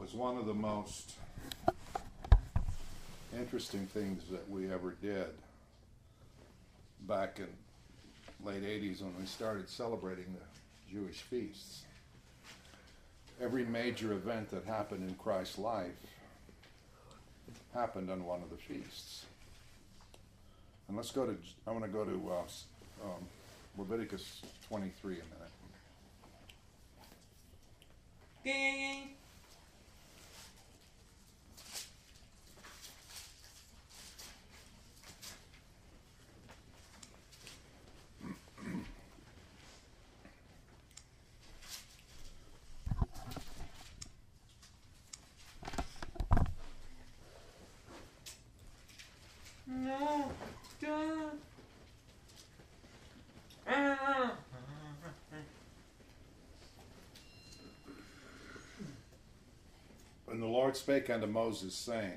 was one of the most interesting things that we ever did back in late 80s when we started celebrating the Jewish feasts. Every major event that happened in Christ's life happened on one of the feasts. And let's go to, I want to go to Leviticus 23 a minute. Ding! No, don't. And the Lord spake unto Moses, saying,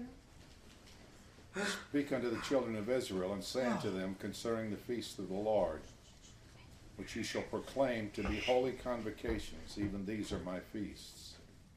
Speak unto the children of Israel, and say unto them concerning the feast of the Lord, which ye shall proclaim to be holy convocations, even these are my feasts.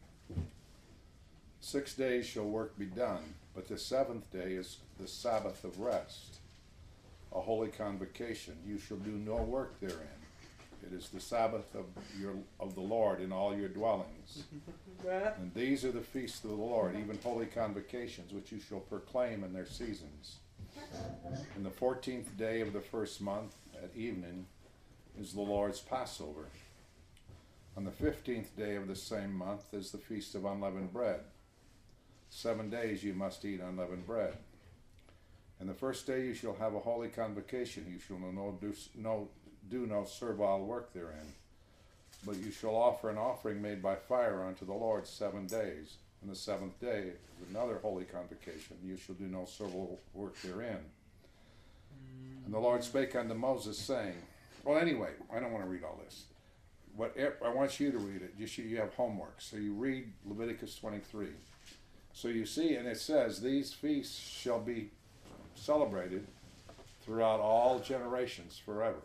6 days shall work be done, but the seventh day is the Sabbath of rest, a holy convocation. You shall do no work therein. It is the Sabbath of the Lord in all your dwellings. And these are the feasts of the Lord, even holy convocations, which you shall proclaim in their seasons. In the 14th day of the first month at evening is the Lord's Passover. On the 15th day of the same month is the feast of unleavened bread. 7 days you must eat unleavened bread. And the first day you shall have a holy convocation. You shall do no servile work therein, but you shall offer an offering made by fire unto the Lord 7 days. And the seventh day is another holy convocation. You shall do no servile work therein. And the Lord spake unto Moses, saying, well, anyway, I don't want to read all this. I want you to read it. You have homework. So you read Leviticus 23. So you see, and it says, these feasts shall be celebrated throughout all generations forever.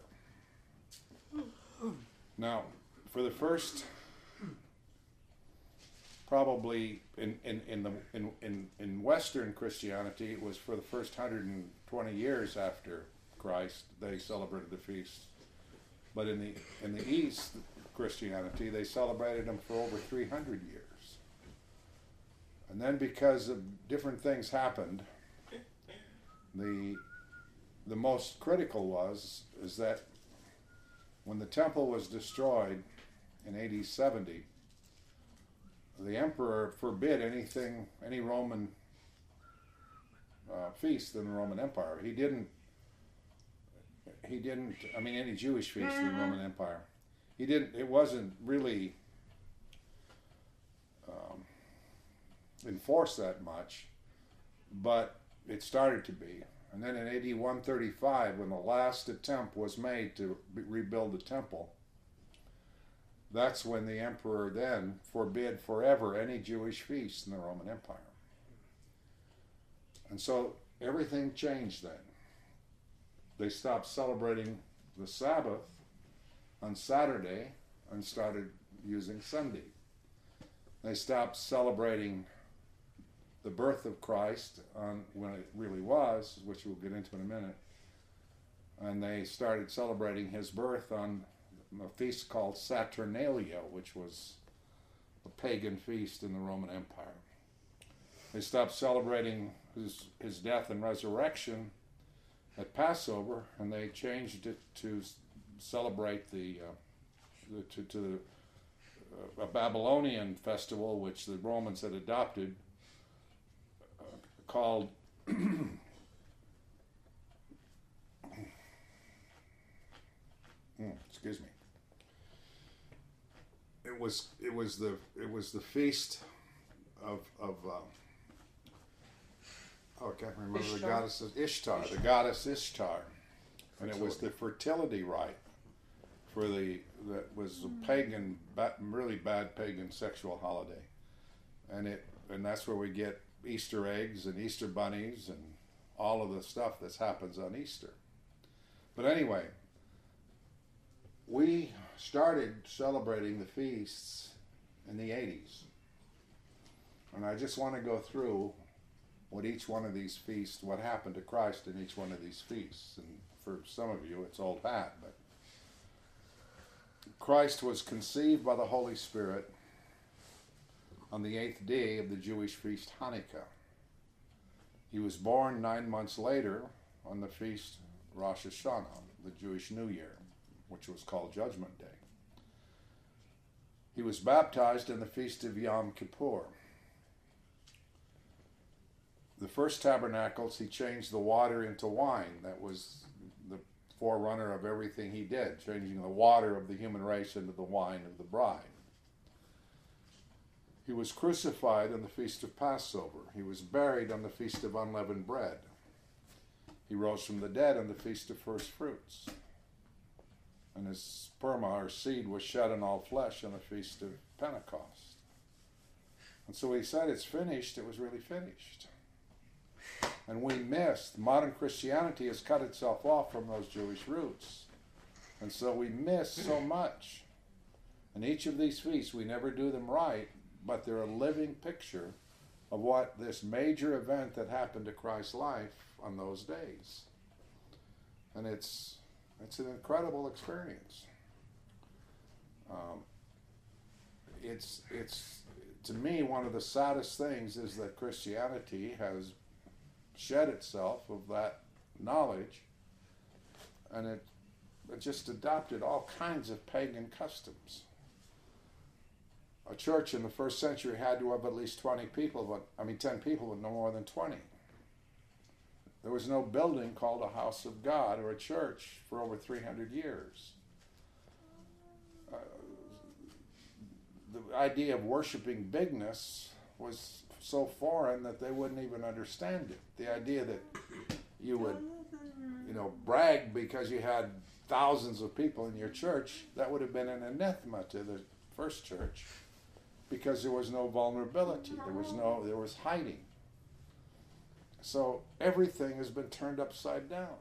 Now, for the first, probably in Western Christianity, it was for the first 120 years after Christ they celebrated the feast. But in the East Christianity, they celebrated them for over 300 years. And then because of different things happened, the most critical is that when the temple was destroyed in AD 70, the emperor forbid any Roman feast in the Roman Empire. He didn't, any Jewish feast in the Roman Empire. It wasn't really enforced that much, but it started to be. And then in AD 135, when the last attempt was made to rebuild the temple, that's when the emperor then forbid forever any Jewish feast in the Roman Empire. And so everything changed then. They stopped celebrating the Sabbath on Saturday and started using Sunday. They stopped celebrating the birth of Christ on when it really was, which we'll get into in a minute, and they started celebrating his birth on a feast called Saturnalia, which was a pagan feast in the Roman Empire. They stopped celebrating his death and resurrection at Passover, and they changed it to celebrate a Babylonian festival, which the Romans had adopted, called excuse me. It was the feast of I can't remember Ishtar. The goddess Ishtar, and it was the fertility rite that was a pagan, really bad pagan sexual holiday, and that's where we get Easter eggs and Easter bunnies and all of the stuff that happens on Easter. But anyway, we started celebrating the feasts in the 80s. And I just want to go through what each one of these feasts, what happened to Christ in each one of these feasts. And for some of you, it's old hat, but Christ was conceived by the Holy Spirit on the 8th day of the Jewish feast Hanukkah. He was born 9 months later on the feast Rosh Hashanah, the Jewish New Year, which was called Judgment Day. He was baptized in the feast of Yom Kippur. The first tabernacles, he changed the water into wine. That was the forerunner of everything he did, changing the water of the human race into the wine of the bride. He was crucified on the feast of Passover. He was buried on the feast of unleavened bread. He rose from the dead on the feast of first fruits. And his sperma, or seed, was shed on all flesh on the feast of Pentecost. And so he said, it's finished. It was really finished. And we missed. Modern Christianity has cut itself off from those Jewish roots. And so we miss so much. And each of these feasts, we never do them right, but they're a living picture of what this major event that happened to Christ's life on those days. And it's an incredible experience. It's to me, one of the saddest things is that Christianity has shed itself of that knowledge, and it just adopted all kinds of pagan customs. A church in the first century had to have at least 10 people, but no more than 20. There was no building called a house of God or a church for over 300 years. The idea of worshiping bigness was so foreign that they wouldn't even understand it. The idea that you would, brag because you had thousands of people in your church, that would have been an anathema to the first church, because there was no vulnerability, there was hiding. So everything has been turned upside down.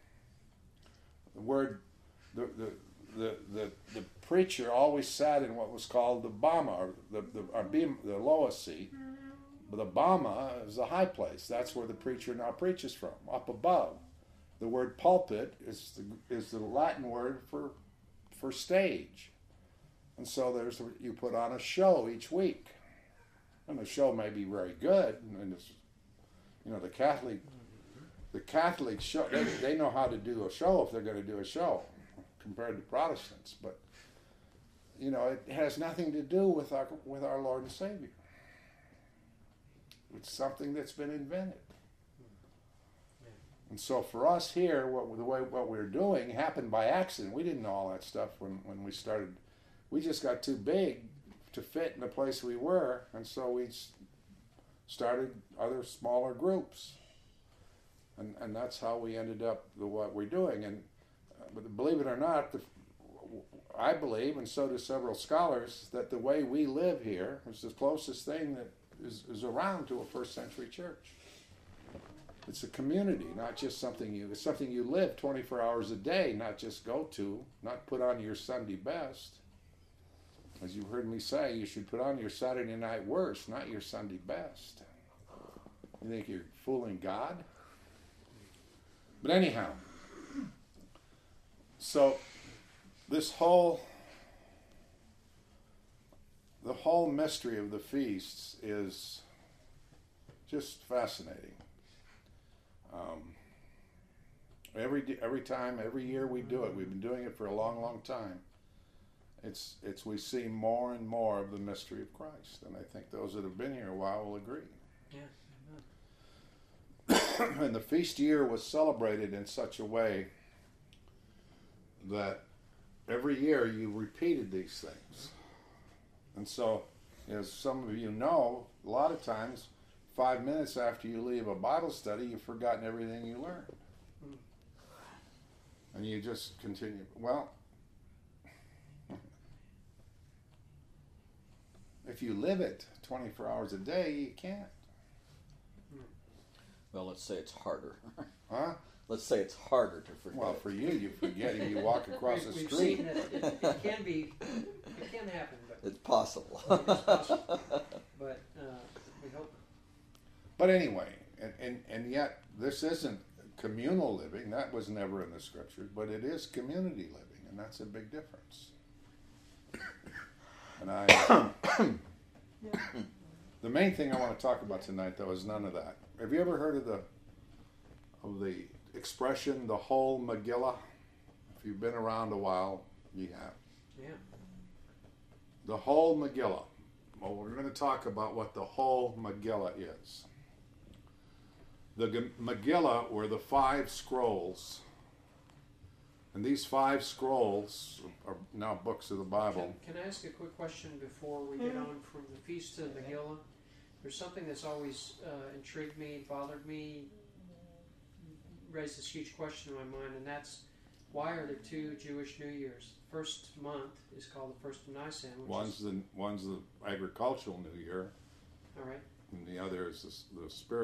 The preacher always sat in what was called the bama, or the lowest seat. But the bama is the high place. That's where the preacher now preaches from, up above. The word pulpit is the Latin word for stage. And so you put on a show each week. And the show may be very good, and it's, the Catholic show, they know how to do a show if they're going to do a show, compared to Protestants. But it has nothing to do with our Lord and Savior. It's something that's been invented. And so for us here, what we're doing happened by accident. We didn't know all that stuff when we started. We just got too big to fit in the place we were, and so we started other smaller groups. And that's how we ended up what we're doing. And but believe it or not, I believe, and so do several scholars, that the way we live here is the closest thing that is around to a first century church. It's a community, not just it's something you live 24 hours a day, not just go to, not put on your Sunday best. As you heard me say, you should put on your Saturday night worst, not your Sunday best. You think you're fooling God? But anyhow, so the whole mystery of the feasts is just fascinating. Every year we do it. We've been doing it for a long, long time. We see more and more of the mystery of Christ, and I think those that have been here a while will agree. Yes, amen. And the feast year was celebrated in such a way that every year you repeated these things. And so, as some of you know, a lot of times, 5 minutes after you leave a Bible study, you've forgotten everything you learned. And you just continue. Well, if you live it 24 hours a day, you can't. Well, let's say it's harder. Huh? Let's say it's harder to forget. Well, for you forget if you walk across the We've street. seen it can happen, but It's possible. it's possible. But But anyway, and yet this isn't communal living. That was never in the scriptures, but it is community living, and that's a big difference. And the main thing I want to talk about tonight, though, is none of that. Have you ever heard of the expression, the whole Megillah? If you've been around a while, you have. Yeah. The whole Megillah. Well, we're going to talk about what the whole Megillah is. The Megillah were the 5 scrolls. And these 5 scrolls are now books of the Bible. Can I ask a quick question before we get on from the Feast to the Megillah? There's something that's always intrigued me, bothered me, raised this huge question in my mind, and that's, why are there 2 Jewish New Years? First month is called the first of Nisan. One's the agricultural New Year, all right. and the other is the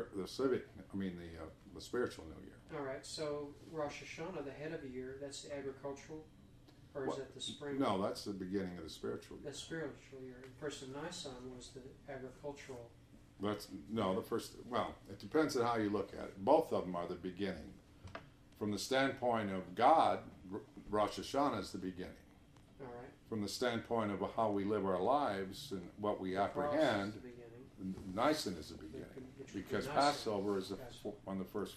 spiritual New Year. All right. So Rosh Hashanah, the head of the year, that's the agricultural, or is What? that the spring? No, that's the beginning of the spiritual year. The spiritual year. And first of Nisan was the agricultural. The first. Well, it depends on how you look at it. Both of them are the beginning. From the standpoint of God, Rosh Hashanah is the beginning. All right. From the standpoint of how we live our lives and what we apprehend, Frost is the beginning. Nisan is the beginning, Which would be because Nisan. Passover is Passover. on the first.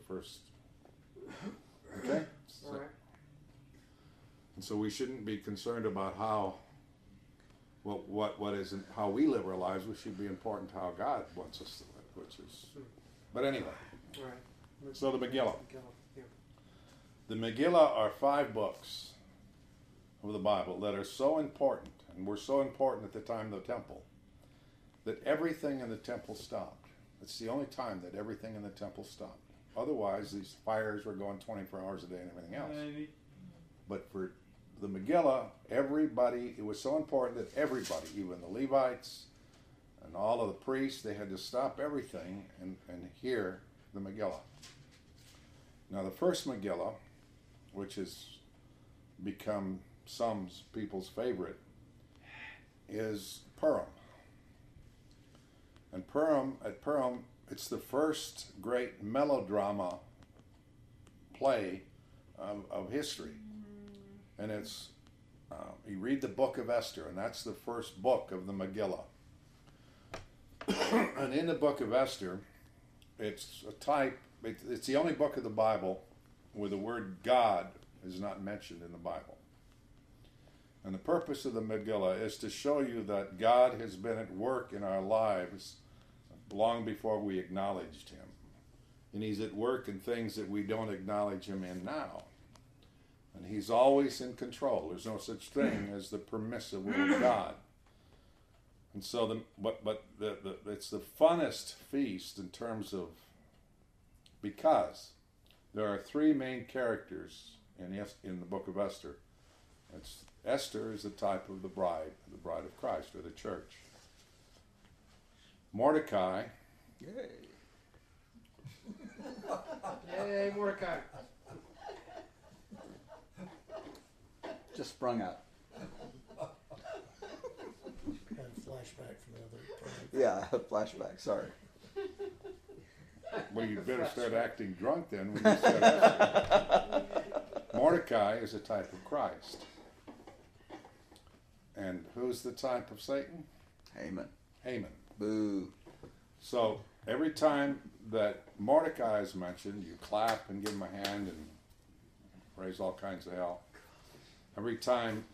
Okay. All right. And so we shouldn't be concerned about how what isn't how we live our lives. We should be important to how God wants us to live, which is. But anyway, All right. so the Megillah. Yeah. The Megillah are 5 books of the Bible that are so important, and were so important at the time of the temple, that everything in the temple stopped. It's the only time that everything in the temple stopped. Otherwise, these fires were going 24 hours a day and everything else. Maybe. But for the Megillah, it was so important that everybody, even the Levites and all of the priests, they had to stop everything and hear the Megillah. Now, the first Megillah, which has become some people's favorite, is Purim. And at Purim, it's the first great melodrama play of history. And it's, you read the book of Esther, and that's the first book of the Megillah. And in the book of Esther, it's a type, it's the only book of the Bible where the word God is not mentioned in the Bible. And the purpose of the Megillah is to show you that God has been at work in our lives long before we acknowledged Him. And He's at work in things that we don't acknowledge Him in now. And He's always in control. There's no such thing as the permissive will of God. And so, it's the funnest feast in terms of, because there are 3 main characters in the book of Esther. Esther is the type of the bride of Christ, or the church. Mordecai. Yay. Yay, Mordecai. Just sprung out. Had a flashback from the other time. Yeah, flashback. Sorry. Well, you better start acting drunk then when you start Esther. Mordecai is a type of Christ. And who's the type of Satan? Haman. Haman. Boo. So every time that Mordecai is mentioned, you clap and give him a hand and raise all kinds of hell. Every time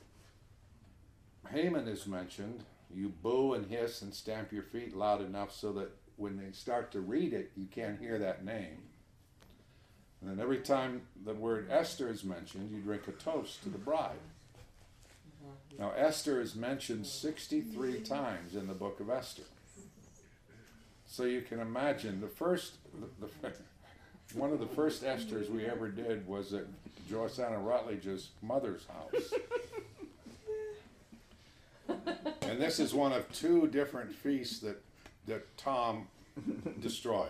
Haman is mentioned, you boo and hiss and stamp your feet loud enough so that when they start to read it, you can't hear that name. And then every time the word Esther is mentioned, you drink a toast to the bride. Now, Esther is mentioned 63 times in the book of Esther. So you can imagine one of the first Esthers we ever did was at Joanna Rutledge's mother's house. And this is one of 2 different feasts that Tom destroyed.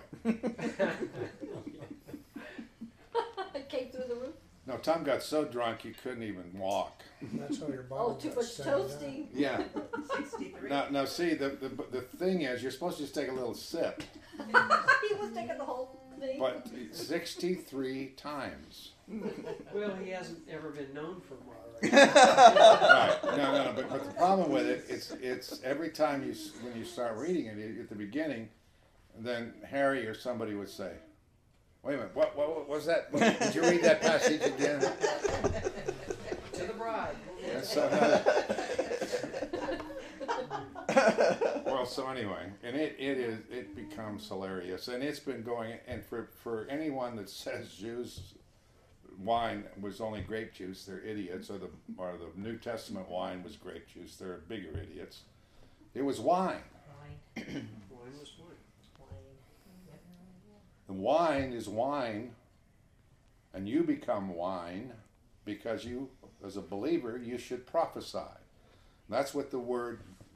It came through the roof. No, Tom got so drunk he couldn't even walk. That's how your body Oh, too got much standing up. toasting. Yeah. 63. Now see, the thing is, you're supposed to just take a little sip. He was taking the whole thing. But 63 times. Well, he hasn't ever been known for moderation. Right. No. But the problem with it, it's every time when you start reading it at the beginning, then Harry or somebody would say, "Wait a minute, what was that? Did you read that passage again?" To the bride. And so, well, so anyway, and it becomes hilarious, and it's been going. And for anyone that says wine was only grape juice, they're idiots. Or the New Testament wine was grape juice, they're bigger idiots. It was wine. Wine was wine. The wine is wine, and you become wine because you, as a believer, you should prophesy. That's what the word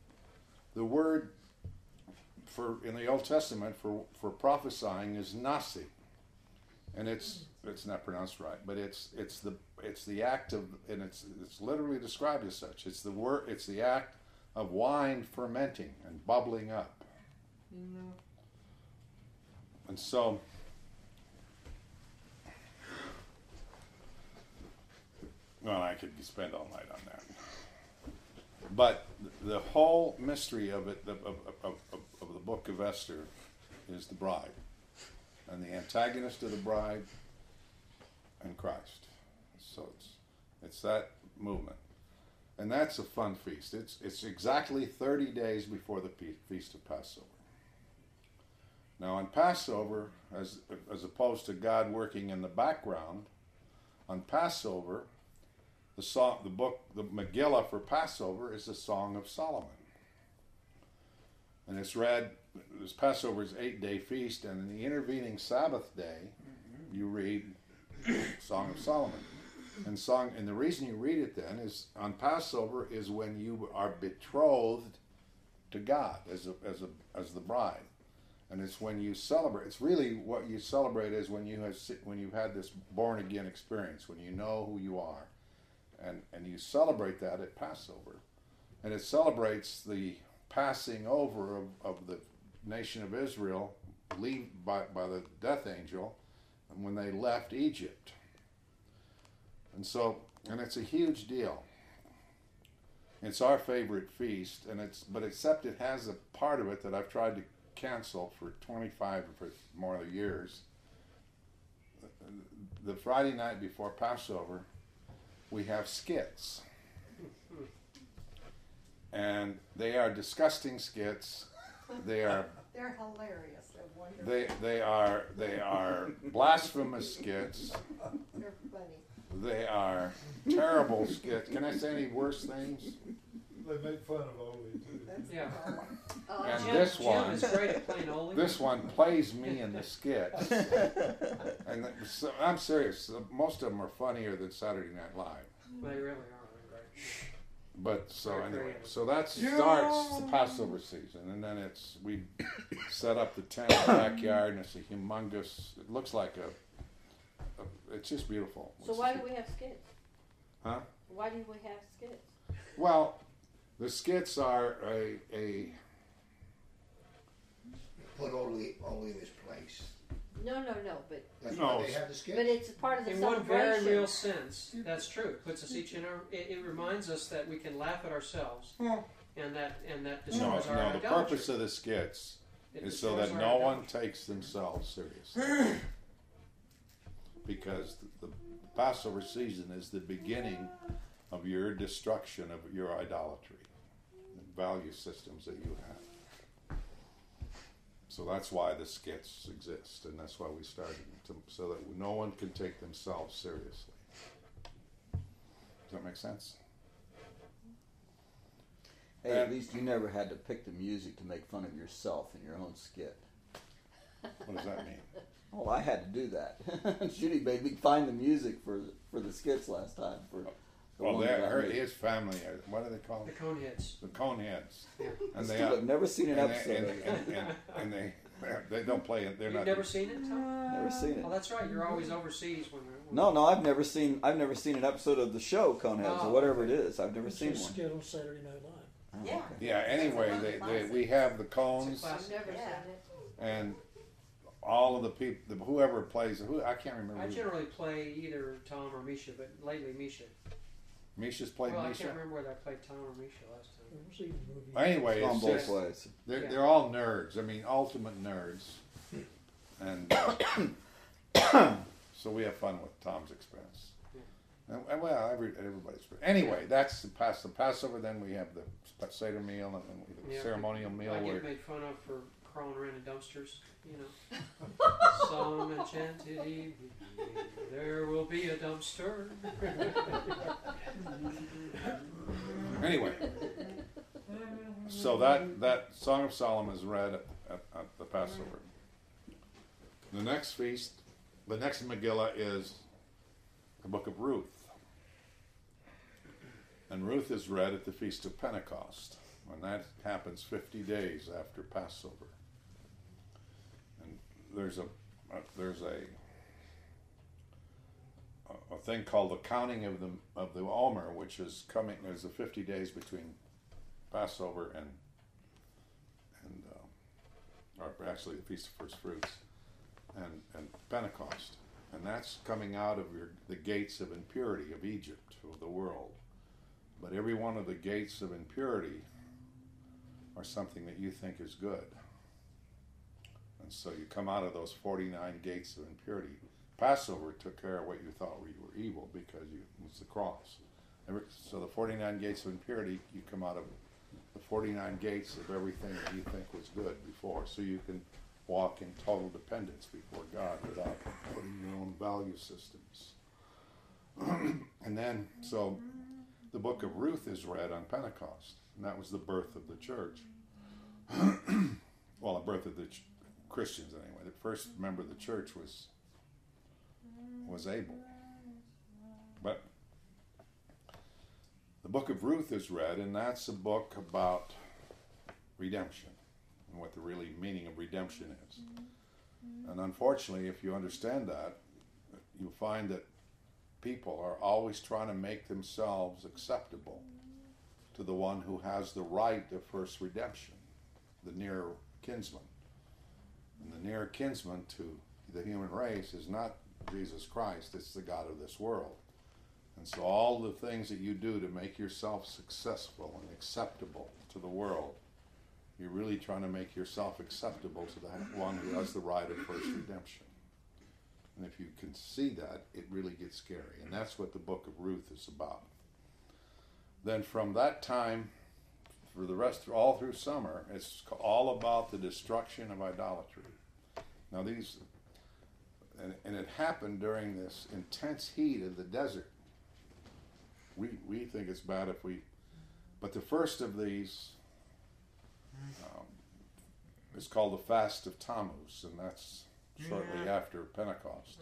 for in the Old Testament for prophesying is nasi, and it's not pronounced right, but it's the act of, and it's literally described as such. It's the act of wine fermenting and bubbling up. And so, well, I could spend all night on that. But the whole mystery of it, of the book of Esther, is the bride, and the antagonist of the bride, and Christ. So it's that movement, and that's a fun feast. It's exactly 30 days before the feast of Passover. Now, on Passover, as opposed to God working in the background, on Passover, the Megillah for Passover is the Song of Solomon. And it's read, this Passover is 8-day feast, and in the intervening Sabbath day, you read Song of Solomon. And the reason you read it then is on Passover is when you are betrothed to God as the bride. And it's when you celebrate. It's really what you celebrate is when you've had this born again experience, when you know who you are, and you celebrate that at Passover, and it celebrates the passing over of the nation of Israel, by the death angel, when they left Egypt. And it's a huge deal. It's our favorite feast, but except it has a part of it that I've tried to cancel for 25 or for more years. The Friday night before Passover, we have skits. And they are disgusting skits. They're hilarious. They're wonderful. they are blasphemous skits. They're funny. They are terrible skits. Can I say any worse things? They make fun of Oli too. Yeah. And Jim, this Jim one, is great at playing Oli. this one plays me in the skits. And so, I'm serious. Most of them are funnier than Saturday Night Live. They really are. They're great. But so Very anyway, creative. so that starts the Passover season, and then we set up the tent in the backyard, and it's a humongous. It looks like it's just beautiful. So why do we have skits? Huh? Why do we have skits? Well, the skits are a Put Oli in his place. No, but That's No. why they have the skit. it's part of the In one celebration. very real sense, that's true. It puts us each in our. It reminds us that we can laugh at ourselves, and that no, destroys our no. The idolatry. purpose of the skits It is so destroys that our no one idolatry. takes themselves seriously. Because the Passover season is the beginning of your destruction of your idolatry, the value systems that you have. So that's why the skits exist, and that's why we started them, so that no one can take themselves seriously. Does that make sense? Hey, at least you never had to pick the music to make fun of yourself in your own skit. What does that mean? Well, I had to do that. Judy made me find the music for the skits last time. Well, one that I made. his family, what do they call The them? Coneheads. The Coneheads. Yeah. And Still, I've never seen an episode of it. and they don't play it. They're You've not. never seen it, Tom? Never seen it. Oh, that's right. You're always overseas when we're. No, I've never seen an episode of the show Coneheads Oh, or whatever okay. it is. I've never It's seen a one. skit on Saturday Night Live. Oh, Yeah. okay. Yeah. Anyway, we have the cones, It's a I've never seen it. and all of the people, whoever plays, I can't remember. I generally play either Tom or Misha, but lately Misha. Misha's played Well, I Misha. can't remember whether I played Tom or Misha last time. We'll see the movie. Anyway, On it's both just, ways. Yeah. they're all nerds. I mean, ultimate nerds. And so we have fun with Tom's expense. And well, everybody's. Anyway, that's the Passover. Then we have the Seder meal and then the Yeah, ceremonial meal. I Where get made fun of for crawling around in dumpsters, you know. Some enchanted evening, there will be a dumpster. Anyway, so that Song of Solomon is read at the Passover. The next feast, the next Megillah is the Book of Ruth. And Ruth is read at the Feast of Pentecost, and that happens 50 days after Passover. And there's a thing called the counting of the Omer, which is coming. There's the 50 days between Passover and or actually the Feast of First Fruits and Pentecost, and that's coming out of the gates of impurity of Egypt, of the world. But every one of the gates of impurity are something that you think is good. And so you come out of those 49 gates of impurity. Passover took care of what you thought you were evil because it was the cross. So the 49 gates of impurity, you come out of the 49 gates of everything that you think was good before. So you can walk in total dependence before God without putting your own value systems. And then, so the book of Ruth is read on Pentecost, and that was the birth of the church. Well, the birth of the Christians anyway. The first member of the church was Abel. But the book of Ruth is read, and that's a book about redemption and what the really meaning of redemption is. And unfortunately, if you understand that, you'll find that people are always trying to make themselves acceptable to the one who has the right of first redemption, the near kinsman. And the near kinsman to the human race is not Jesus Christ, it's the God of this world. And so all the things that you do to make yourself successful and acceptable to the world, you're really trying to make yourself acceptable to the one who has the right of first redemption. And if you can see that, it really gets scary. And that's what the book of Ruth is about. Then from that time, for the rest, all through summer, it's all about the destruction of idolatry. Now and it happened during this intense heat of the desert. We think it's bad but the first of these is called the Fast of Tammuz, and that's shortly after Pentecost.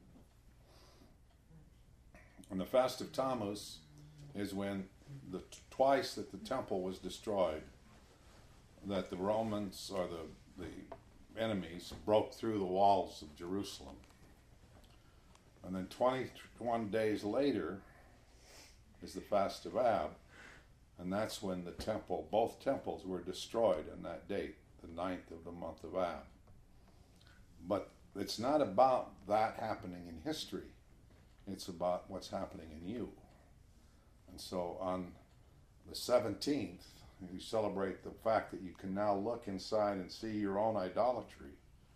And the Fast of Tammuz is when twice that the temple was destroyed, that the Romans or the enemies broke through the walls of Jerusalem. And then 21 days later is the Fast of Ab, and that's when both temples were destroyed on that date, the 9th of the month of Ab. But it's not about that happening in history. It's about what's happening in you. And so on the 17th, you celebrate the fact that you can now look inside and see your own idolatry.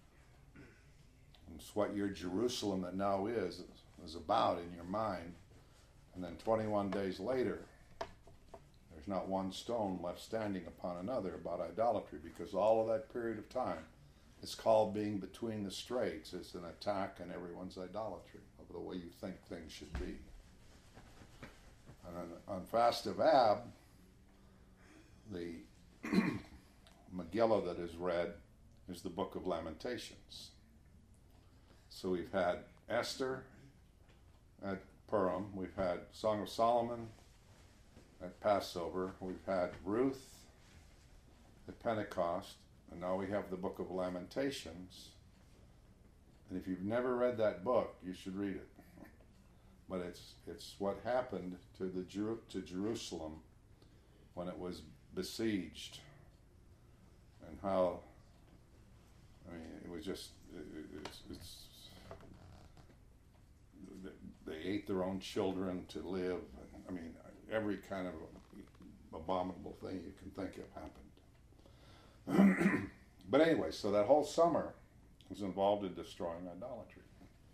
It's what your Jerusalem that now is about in your mind. And then 21 days later, there's not one stone left standing upon another about idolatry, because all of that period of time, it's called being between the straits. It's an attack on everyone's idolatry of the way you think things should be. And on Fast of Ab, the Megillah that is read is the Book of Lamentations. So we've had Esther at Purim, we've had Song of Solomon at Passover, we've had Ruth at Pentecost, and now we have the Book of Lamentations. And if you've never read that book, you should read it. But it's what happened to Jerusalem when it was besieged, and how, I mean, it was just ate their own children to live. I mean, every kind of abominable thing you can think of happened. But anyway, so that whole summer was involved in destroying idolatry.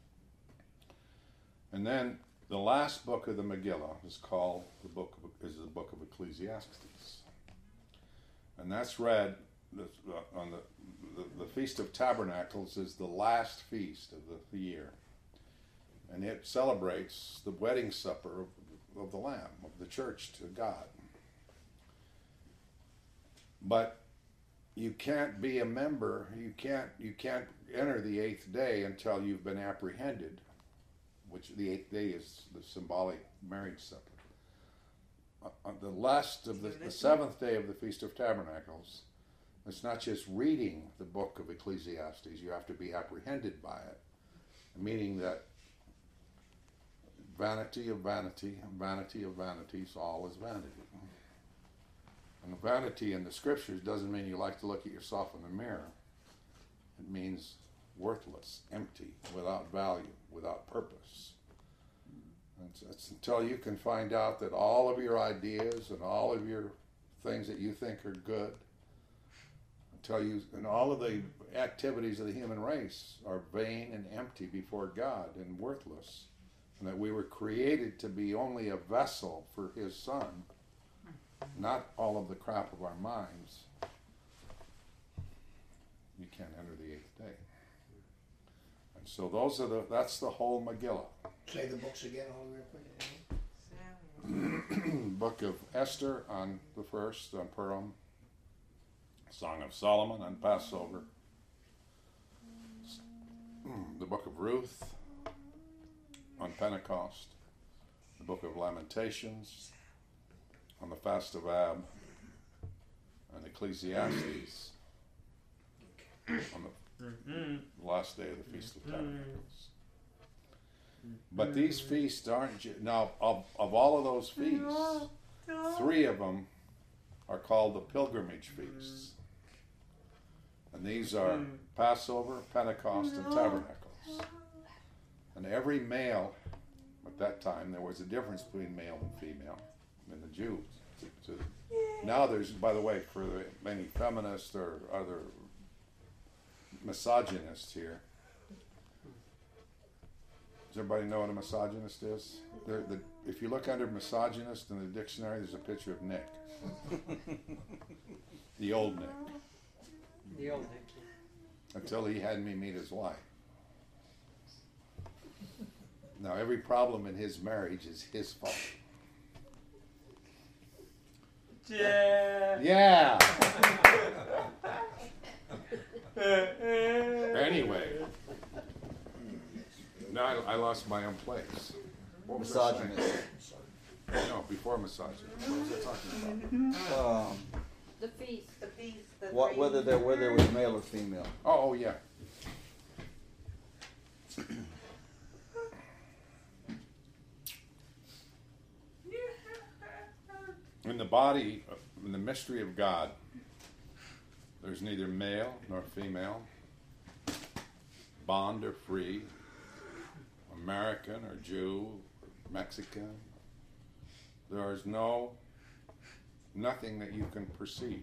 And then the last book of the Megillah is called the book of Ecclesiastes, and that's read on the Feast of Tabernacles is the last feast of the year, and it celebrates the wedding supper of the Lamb, of the church to God. But you can't be a member, you can't enter the 8th day until you've been apprehended, which the 8th day is the symbolic marriage supper. On the last of the 7th day of the Feast of Tabernacles, it's not just reading the book of Ecclesiastes, you have to be apprehended by it, meaning that vanity of vanity, vanity of vanities, all is vanity. And vanity in the scriptures doesn't mean you like to look at yourself in the mirror. It means worthless, empty, without value, without purpose. And it's until you can find out that all of your ideas and all of your things that you think are good, and all of the activities of the human race are vain and empty before God and worthless, and that we were created to be only a vessel for His Son, not all of the crap of our minds, you can't enter the 8th day. And so that's the whole Megillah. Say the books again, all real quick. Book of Esther on the first, on Purim. Song of Solomon on Passover. The book of Ruth on Pentecost. The book of Lamentations on the Fast of Ab. And Ecclesiastes on the last day of the Feast of Tabernacles. But these feasts aren't... Now, of all of those feasts, 3 of them are called the pilgrimage feasts. And these are Passover, Pentecost, and Tabernacles. And every male, at that time, there was a difference between male and female in the Jews. Now there's, by the way, for many feminists or other misogynists here, does everybody know what a misogynist is? If you look under misogynist in the dictionary, there's a picture of Nick. The old Nick. The old Nick. Until he had me meet his wife. Now, every problem in his marriage is his fault. Yeah. Anyway. Now I lost my own place. What was I saying? Misogynist. No, before misogynist. What was I talking about? The feast. Whether there was male or female. Oh, yeah. In the body, in the mystery of God, there's neither male nor female, bond or free, American or Jew, or Mexican. There is nothing that you can perceive.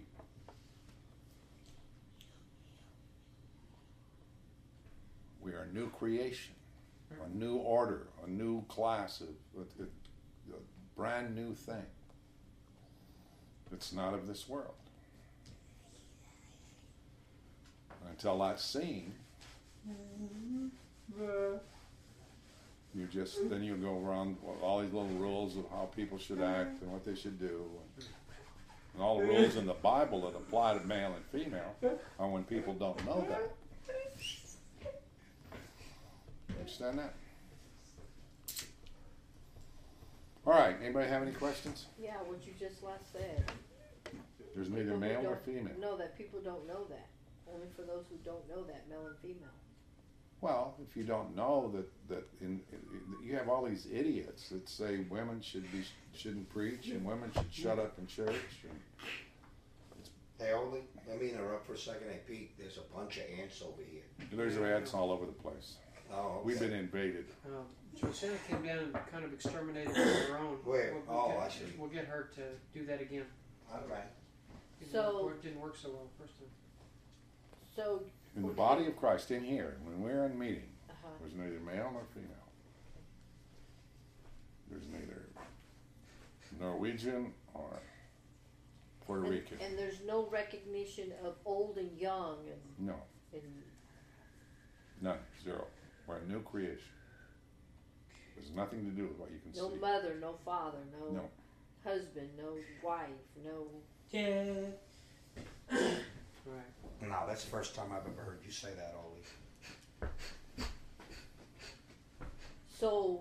We are a new creation, a new order, a new class, a brand new thing. It's not of this world. Until that's seen, then you go around all these little rules of how people should act and what they should do, and all the rules in the Bible that apply to male and female are when people don't know that. Understand that? All right. Anybody have any questions? Yeah, what you just last said. There's neither male nor female. No, that people don't know that. Only for those who don't know that, male and female. Well, if you don't know that you have all these idiots that say women shouldn't preach and women should shut up in church. Hey, Oli, let me interrupt for a second. Hey, Pete, there's a bunch of ants over here. There's ants all over the place. Oh, We've okay. been invaded. Josiah came down and kind of exterminated her own. Where? Oh, I see. We'll get her to do that again. All right. It didn't work so well the first time. So, In the body of Christ, in here, when we're in meeting, uh-huh. there's neither male nor female. There's neither Norwegian or Puerto Rican. And there's no recognition of old and young No, and none, zero. We're a new creation. There's nothing to do with what you can no see. mother, no father, no, No. husband, no wife, no. Yeah. Right. No, that's the first time I've ever heard you say that, Ollie. So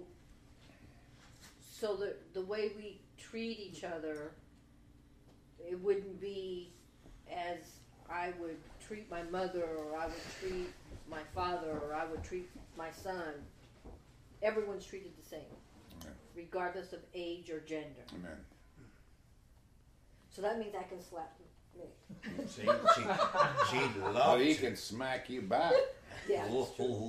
the way we treat each other, it wouldn't be as I would treat my mother, or I would treat my father, or I would treat my son. Everyone's treated the same, Amen. regardless of age or gender. Amen. So that means I can slap Nick. See, she But loves he it. can smack you back. Yeah. Ooh.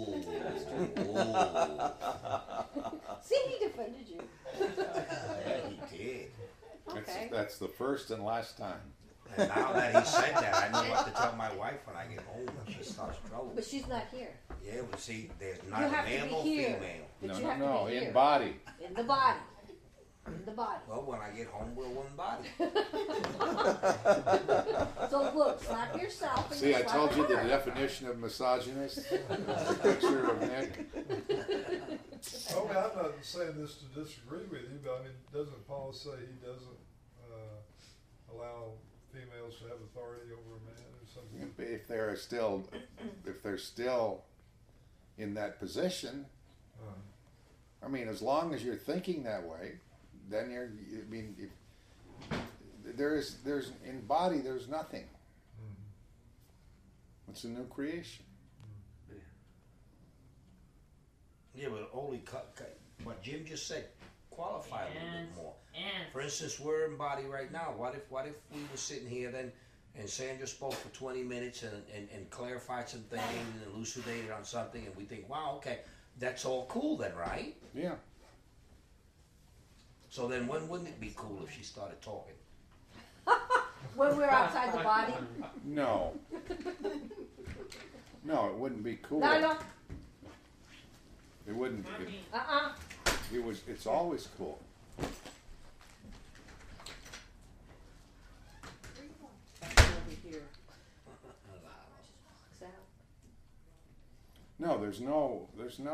See, he defended you. Yeah, he did. Okay. That's the first and last time. And now that he said that, I know what to tell my wife when I get home when she starts trouble. But she's not here. Yeah, but see, there's You neither have to male be nor here. female. But No, you no, have no, to be in here. body. In the body. In the body. Well, when I get home, we're one body. So look, slap yourself and See, I slap told you the her. definition of misogynist. The picture of Nick. Oh, I'm not saying this to disagree with you, but I mean, doesn't Paul say he doesn't allow females to have authority over a man or something? If they're still in that position, I mean, as long as you're thinking that way, then there's in body, there's nothing. It's a new creation. Yeah, but only what Jim just said, qualify a little bit more. And For instance, we're in body right now. What if we were sitting here then and Sandra spoke for 20 minutes and clarified some things and elucidated on something and we think, wow, okay, that's all cool then, right? Yeah. So then when wouldn't it be cool if she started talking? When we're outside the body. No. No, it wouldn't be cool. No. It wouldn't. It's always cool. Over here. Walks out. No, there's no.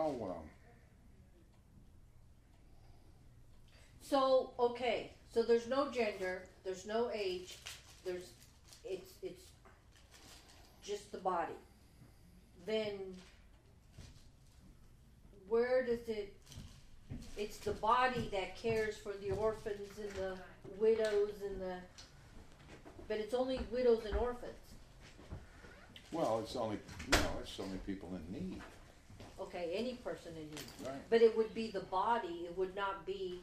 So okay, so there's no gender, there's no age, it's just the body. Then where does it? It's the body that cares for the orphans and the widows but it's only widows and orphans. Well, it's only people in need. Okay, any person in need. Right. But it would be the body, it would not be.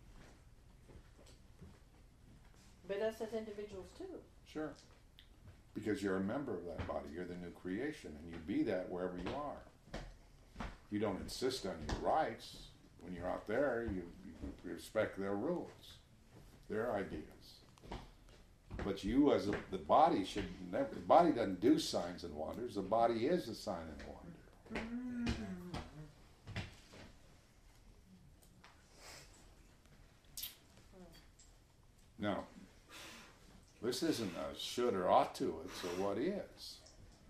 But us as individuals too. Sure. Because you're a member of that body. You're the new creation, and you be that wherever you are. You don't insist on your rights. When you're out there, you respect their rules, their ideas. But you, as the body, should never. The body doesn't do signs and wonders. The body is a sign and wonder. No. This isn't a should or ought to, it's a what is.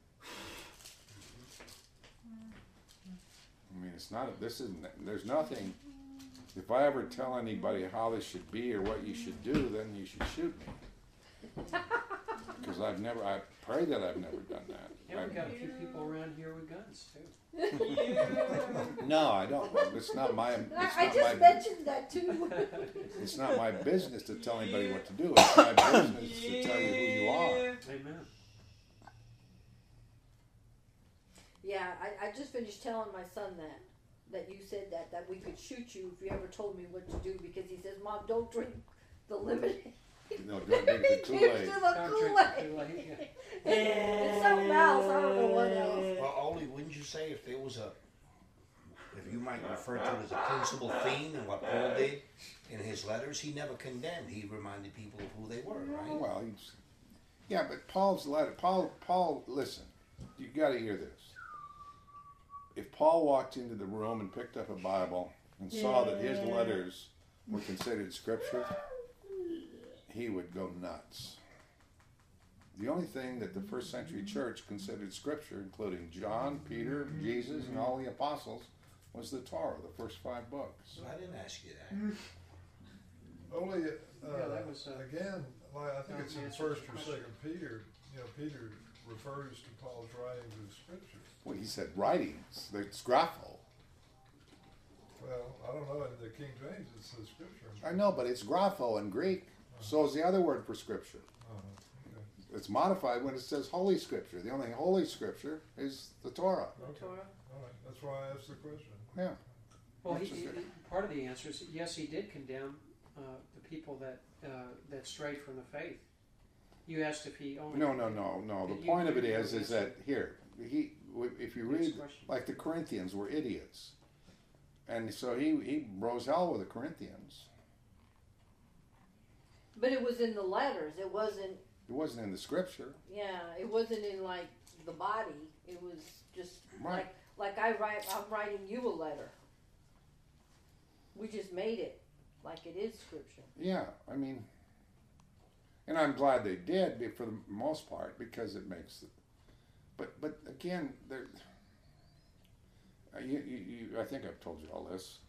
I mean, it's not, there's nothing, if I ever tell anybody how this should be or what you should do, then you should shoot me. Because I pray that I've never done that. Yeah, we got a few people around here with guns too. No, I don't. It's not my, I just mentioned that too. it's not my business to tell anybody what to do. It's my business to tell you who you are. Amen. Yeah, I just finished telling my son that you said that we could shoot you if you ever told me what to do, because he says, Mom, don't drink the lemonade. No, don't drink the He Kool-Aid. gives you the Don't drink the Kool-Aid. Kool-Aid, yeah. It's something else, I don't know what else. Well, Oli, wouldn't you say if there was a you might refer to it as a principal theme, and what Paul did in his letters, he never condemned. He reminded people of who they were, right? Well, yeah, but Paul's letter. Paul. Listen, you got to hear this. If Paul walked into the room and picked up a Bible and saw that his letters were considered scripture, he would go nuts. The only thing that the first century church considered scripture, including John, Peter, Jesus, and all the apostles, was the Torah, the first 5 books. So I didn't ask you that. Only, that was, again, like, I think that it's in answers First the or question. Second Peter. Peter refers to Paul's writings as scripture. Well, he said writings. It's grapho. Well, I don't know. In the King James, it says scripture. I know, but it's grapho in Greek. So is the other word for scripture. Okay. It's modified when it says holy scripture. The only holy scripture is the Torah. Okay. Torah. All right. That's why I asked the question. Yeah. Well, That's just it. part of the answer is yes, he did condemn the people that strayed from the faith. You asked if he only. No. The point of it is that here, if you Next read, question. like the Corinthians were idiots, and so he rose hell with the Corinthians. But it was in the letters. It wasn't. It wasn't in the scripture. Yeah, it wasn't in like the body. It was just Right. like I'm writing you a letter. We just made it like it is scripture. Yeah, I mean, and I'm glad they did for the most part because it makes it. But again, there. I think I've told you all this.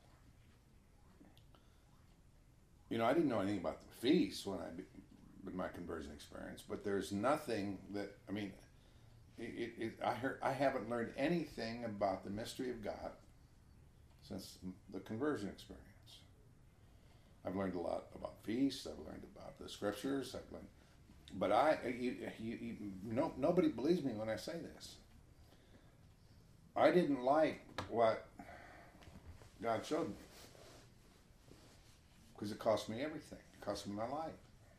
I didn't know anything about the feast with my conversion experience, but there's nothing that I haven't learned anything about the mystery of God since the conversion experience. I've learned a lot about feasts. I've learned about the scriptures. But nobody believes me when I say this. I didn't like what God showed me because it cost me everything. It cost me my life.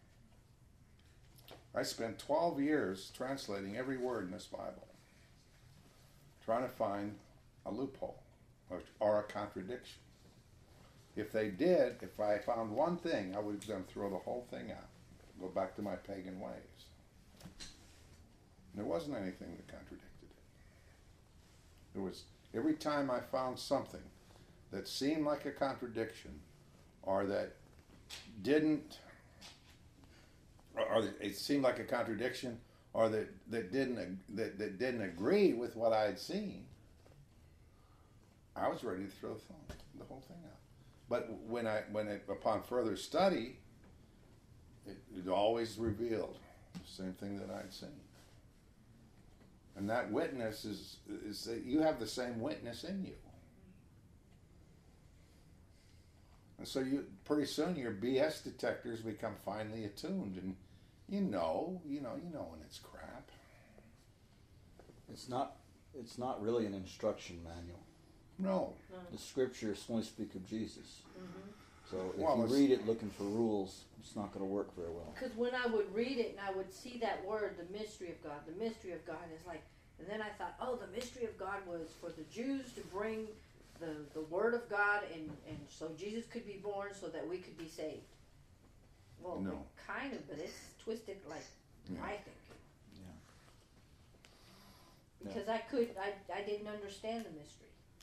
I spent 12 years translating every word in this Bible, trying to find a loophole or a contradiction. If I found one thing, I would then throw the whole thing out, go back to my pagan ways. There wasn't anything that contradicted it. There was, every time I found something that seemed like a contradiction, or that didn't, or it seemed like a contradiction, or that didn't agree with what I had seen, I was ready to throw the whole thing out. But upon further study, it always revealed the same thing that I'd seen. And that witness is that you have the same witness in you. And so pretty soon your BS detectors become finely attuned, and you know when it's crap. It's not really an instruction manual. No. The scriptures only speak of Jesus. Mm-hmm. So if Well, you it's- read it looking for rules, it's not going to work very well. Because when I would read it and I would see that word, the mystery of God, it's like, and then I thought, oh, the mystery of God was for the Jews to bring the word of God, and so Jesus could be born so that we could be saved. Well, No. kind of, but it's twisted like Yeah. I think. Yeah. Because I didn't understand the mystery.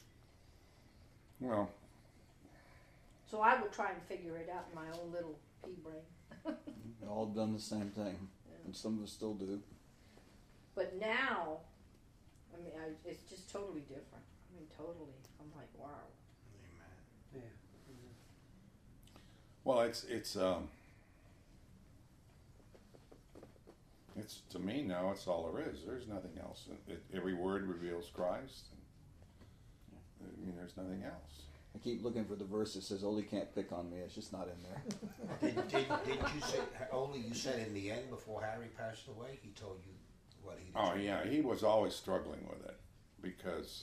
Well, So I would try and figure it out in my own little pea brain. We've all done the same thing, and some of us still do. But now, it's just totally different. Totally. I'm like, wow. Yeah. well, it's to me now. It's all there is. There's nothing else. Every word reveals Christ. There's nothing else. I keep looking for the verse that says, Oli can't pick on me. It's just not in there. Did you say, Oli, you said in the end, before Harry passed away, he told you what he did? Oh yeah, he was always struggling with it because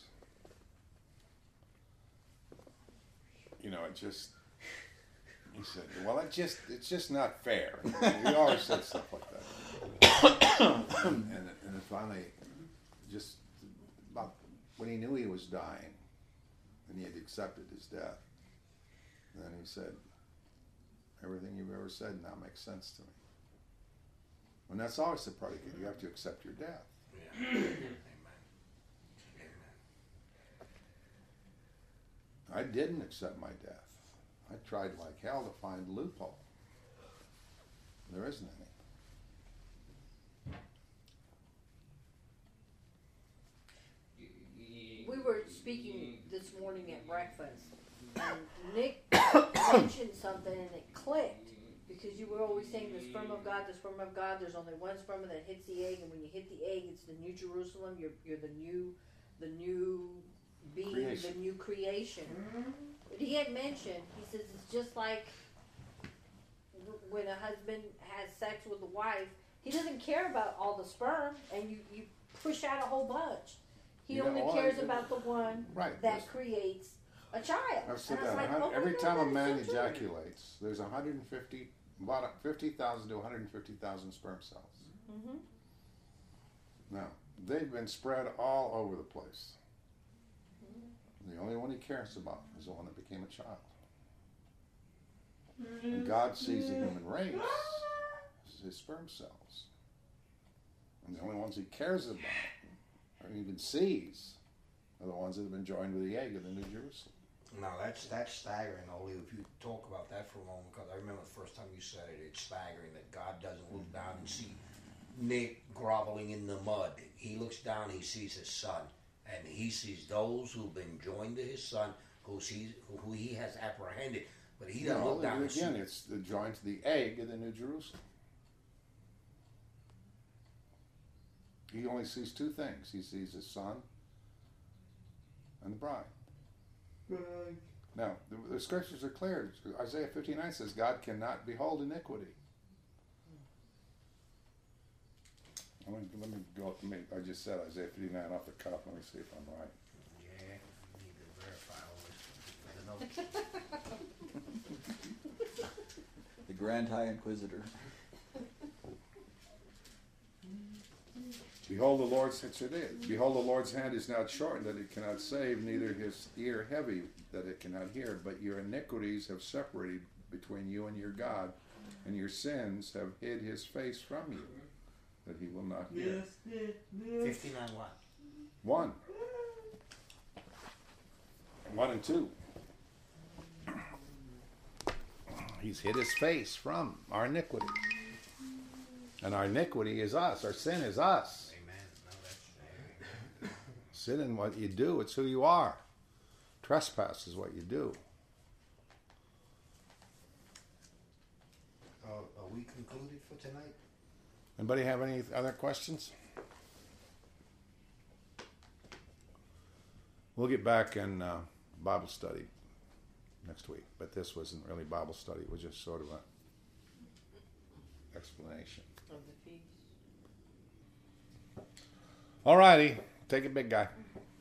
it just. He said, "Well, it's just not fair." He always said stuff like that. and then finally, just about when he knew he was dying, and he had accepted his death. And then he said, everything you've ever said now makes sense to me. And that's always the predicate. You have to accept your death. Yeah. Amen. Amen. I didn't accept my death. I tried like hell to find a loophole. There isn't any. We were speaking this morning at breakfast, and Nick mentioned something, and it clicked because you were always saying the sperm of God, the sperm of God. There's only one sperm that hits the egg, and when you hit the egg, it's the New Jerusalem. You're the new being, Creation. the new creation. But he had mentioned, he says it's just like when a husband has sex with a wife. He doesn't care about all the sperm, and you push out a whole bunch. He You know, only all cares I- about the one Right. that creates a child. I've said And I was that. like, oh my Every God, time a that is man so true. ejaculates, there's 150, about 50,000 to 150,000 sperm cells. Mhm. Now, they've been spread all over the place. The only one he cares about is the one that became a child. And God sees the human race as his sperm cells. And the only ones he cares about, or even sees, are the ones that have been joined with the egg of the New Jerusalem. Now that's staggering, Oli. If you talk about that for a moment, because I remember the first time you said it, it's staggering that God doesn't look down and see Nick groveling in the mud. He looks down, he sees his son, and he sees those who've been joined to his son, who he has apprehended. But he doesn't look down and see. Again, it's the joined to the egg of the New Jerusalem. He only sees two things. He sees his son and the bride. Now, the scriptures are clear. Isaiah 59 says God cannot behold iniquity. Let me go. I just said Isaiah 59 off the cuff. Let me see if I'm right. Yeah, you need to verify all this. The Grand High Inquisitor. Behold, the Lord's hand is not shortened that it cannot save, neither his ear heavy that it cannot hear. But your iniquities have separated between you and your God, and your sins have hid his face from you, that he will not hear. 59 what? 1 and 2. He's hid his face from our iniquity. And our iniquity is us. Our sin is us. Amen. No, that's Sin in what you do, it's who you are. Trespass is what you do. Are we concluded for tonight? Anybody have any other questions? We'll get back in Bible study next week, but this wasn't really Bible study. It was just sort of an explanation. Of the feast. All righty. Take it, big guy.